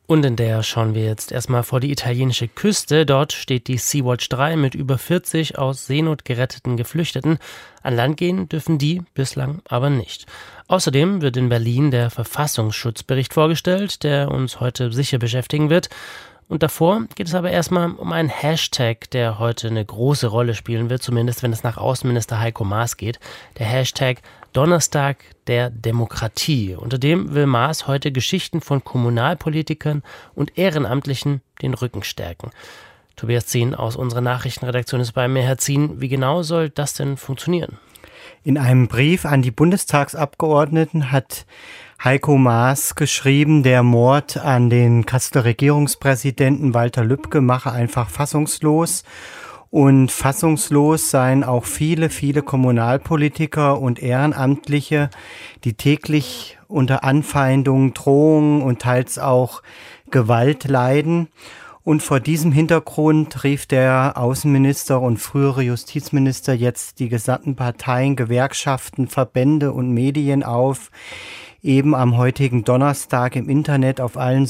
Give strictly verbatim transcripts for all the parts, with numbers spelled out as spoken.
Und in der schauen wir jetzt erstmal vor die italienische Küste. Dort steht die Sea-Watch drei mit über vierzig aus Seenot geretteten Geflüchteten. An Land gehen dürfen die bislang aber nicht. Außerdem wird in Berlin der Verfassungsschutzbericht vorgestellt, der uns heute sicher beschäftigen wird. Und davor geht es aber erstmal um einen Hashtag, der heute eine große Rolle spielen wird, zumindest wenn es nach Außenminister Heiko Maas geht. Der Hashtag Donnerstag der Demokratie. Unter dem will Maas heute Geschichten von Kommunalpolitikern und Ehrenamtlichen den Rücken stärken. Tobias Zien aus unserer Nachrichtenredaktion ist bei mir. Herr Zien, wie genau soll das denn funktionieren? In einem Brief an die Bundestagsabgeordneten hat Heiko Maas geschrieben, der Mord an den Kasseler Regierungspräsidenten Walter Lübcke mache einfach fassungslos. Und fassungslos seien auch viele, viele Kommunalpolitiker und Ehrenamtliche, die täglich unter Anfeindungen, Drohungen und teils auch Gewalt leiden. Und vor diesem Hintergrund rief der Außenminister und frühere Justizminister jetzt die gesamten Parteien, Gewerkschaften, Verbände und Medien auf, eben am heutigen Donnerstag im Internet auf allen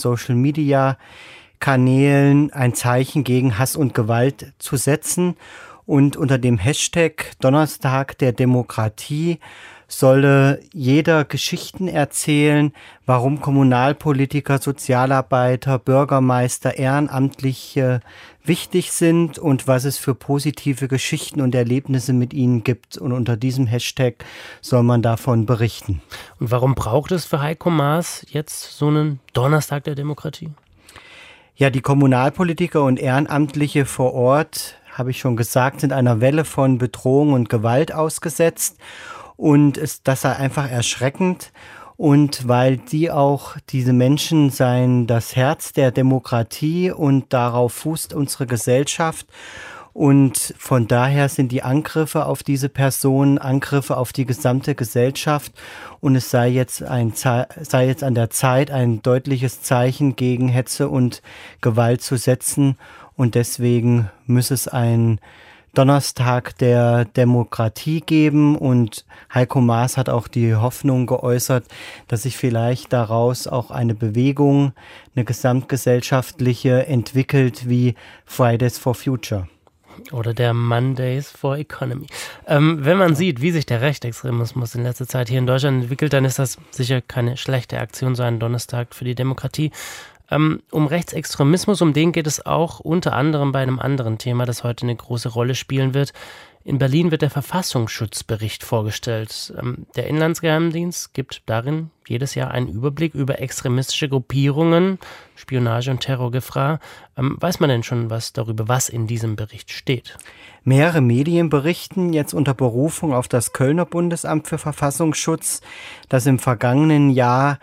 Social-Media-Kanälen ein Zeichen gegen Hass und Gewalt zu setzen. Und unter dem Hashtag Donnerstag der Demokratie solle jeder Geschichten erzählen, warum Kommunalpolitiker, Sozialarbeiter, Bürgermeister, Ehrenamtliche wichtig sind und was es für positive Geschichten und Erlebnisse mit ihnen gibt. Und unter diesem Hashtag soll man davon berichten. Und warum braucht es für Heiko Maas jetzt so einen Donnerstag der Demokratie? Ja, die Kommunalpolitiker und Ehrenamtliche vor Ort, habe ich schon gesagt, sind einer Welle von Bedrohung und Gewalt ausgesetzt. Und es, das sei einfach erschreckend. Und weil die auch, diese Menschen seien das Herz der Demokratie und darauf fußt unsere Gesellschaft. Und von daher sind die Angriffe auf diese Personen Angriffe auf die gesamte Gesellschaft. Und es sei jetzt, ein, sei jetzt an der Zeit, ein deutliches Zeichen gegen Hetze und Gewalt zu setzen. Und deswegen müsse es ein Donnerstag der Demokratie geben, und Heiko Maas hat auch die Hoffnung geäußert, dass sich vielleicht daraus auch eine Bewegung, eine gesamtgesellschaftliche entwickelt wie Fridays for Future. Oder der Mondays for Economy. Ähm, wenn man sieht, wie sich der Rechtsextremismus in letzter Zeit hier in Deutschland entwickelt, dann ist das sicher keine schlechte Aktion, so ein Donnerstag für die Demokratie. Ähm, um Rechtsextremismus, um den geht es auch unter anderem bei einem anderen Thema, das heute eine große Rolle spielen wird. In Berlin wird der Verfassungsschutzbericht vorgestellt. Ähm, der Inlandsgeheimdienst gibt darin jedes Jahr einen Überblick über extremistische Gruppierungen, Spionage und Terrorgefahr. Ähm, weiß man denn schon was darüber, was in diesem Bericht steht? Mehrere Medien berichten jetzt unter Berufung auf das Kölner Bundesamt für Verfassungsschutz, dass im vergangenen Jahr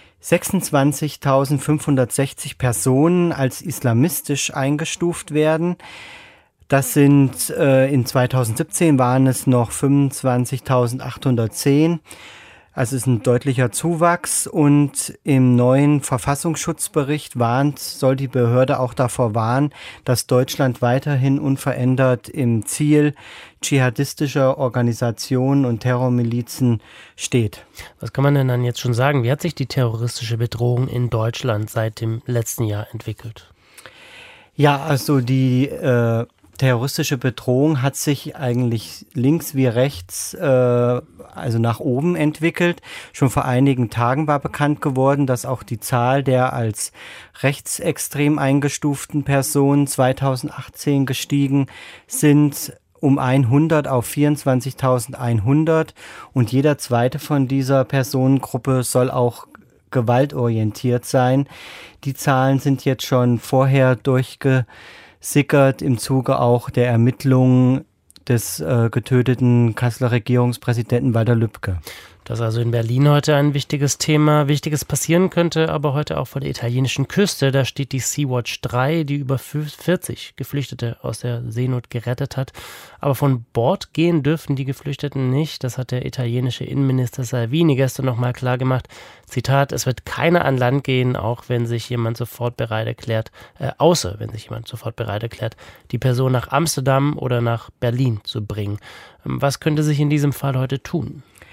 sechsundzwanzigtausendfünfhundertsechzig Personen als islamistisch eingestuft werden. Das sind, äh, in zweitausendsiebzehn waren es noch fünfundzwanzigtausendachthundertzehn. Also es ist ein deutlicher Zuwachs, und im neuen Verfassungsschutzbericht warnt, soll die Behörde auch davor warnen, dass Deutschland weiterhin unverändert im Ziel dschihadistischer Organisationen und Terrormilizen steht. Was kann man denn dann jetzt schon sagen? Wie hat sich die terroristische Bedrohung in Deutschland seit dem letzten Jahr entwickelt? Ja, also die äh, terroristische Bedrohung hat sich eigentlich links wie rechts, äh, also nach oben entwickelt. Schon vor einigen Tagen war bekannt geworden, dass auch die Zahl der als rechtsextrem eingestuften Personen zweitausendachtzehn gestiegen sind um hundert auf vierundzwanzigtausendeinhundert, und jeder zweite von dieser Personengruppe soll auch gewaltorientiert sein. Die Zahlen sind jetzt schon vorher durchgesickert im Zuge auch der Ermittlungen des äh, getöteten Kasseler Regierungspräsidenten Walter Lübcke. Das ist also in Berlin heute ein wichtiges Thema. Wichtiges passieren könnte aber heute auch vor der italienischen Küste. Da steht die Sea-Watch drei, die über vierzig Geflüchtete aus der Seenot gerettet hat. Aber von Bord gehen dürfen die Geflüchteten nicht. Das hat der italienische Innenminister Salvini gestern nochmal klar gemacht. Zitat, es wird keiner an Land gehen, auch wenn sich jemand sofort bereit erklärt, äh, außer wenn sich jemand sofort bereit erklärt, die Person nach Amsterdam oder nach Berlin zu bringen. Was könnte sich in diesem Fall heute tun?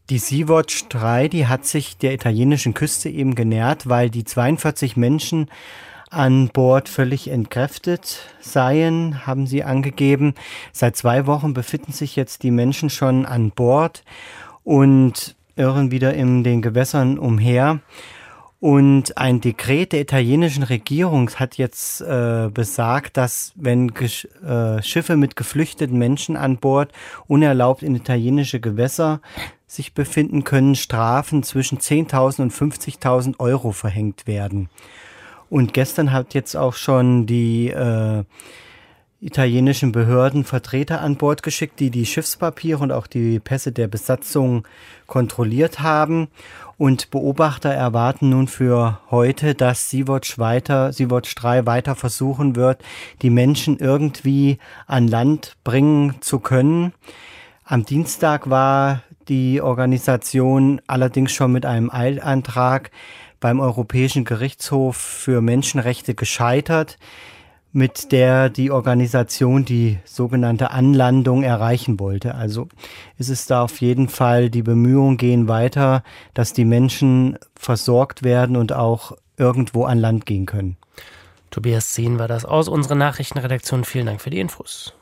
Die Sea-Watch drei, die hat sich der italienischen Küste eben genähert, weil die zweiundvierzig Menschen an Bord völlig entkräftet seien, haben sie angegeben. Seit zwei Wochen befinden sich jetzt die Menschen schon an Bord und irren wieder in den Gewässern umher. Und ein Dekret der italienischen Regierung hat jetzt äh, besagt, dass wenn Gesch- äh, Schiffe mit geflüchteten Menschen an Bord unerlaubt in italienische Gewässer sich befinden, können Strafen zwischen zehntausend und fünfzigtausend Euro verhängt werden. Und gestern hat jetzt auch schon die äh, italienischen Behörden Vertreter an Bord geschickt, die die Schiffspapiere und auch die Pässe der Besatzung kontrolliert haben. Und Beobachter erwarten nun für heute, dass Sea-Watch weiter, Sea-Watch drei weiter versuchen wird, die Menschen irgendwie an Land bringen zu können. Am Dienstag war die Organisation allerdings schon mit einem Eilantrag beim Europäischen Gerichtshof für Menschenrechte gescheitert, mit der die Organisation die sogenannte Anlandung erreichen wollte. Also ist es da auf jeden Fall, die Bemühungen gehen weiter, dass die Menschen versorgt werden und auch irgendwo an Land gehen können. Tobias Zehn war das aus unserer Nachrichtenredaktion. Vielen Dank für die Infos.